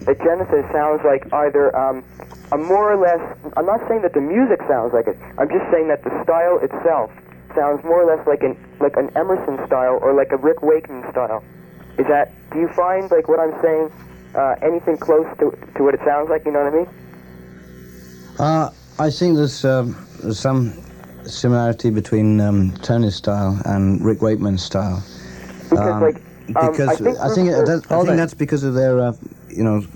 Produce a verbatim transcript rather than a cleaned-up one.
that Genesis sounds like either um, a more or less. I'm not saying that the music sounds like it. I'm just saying that the style itself sounds more or less like an like an Emerson style or like a Rick Wakeman style. Is that? Do you find like what I'm saying uh, anything close to to what it sounds like? You know what I mean? Uh, I think there's um, some similarity between um, Tony's style and Rick Wakeman's style. Because Um, like um, because I think, I think, Roots that, are- I think that's because of their, uh, you know,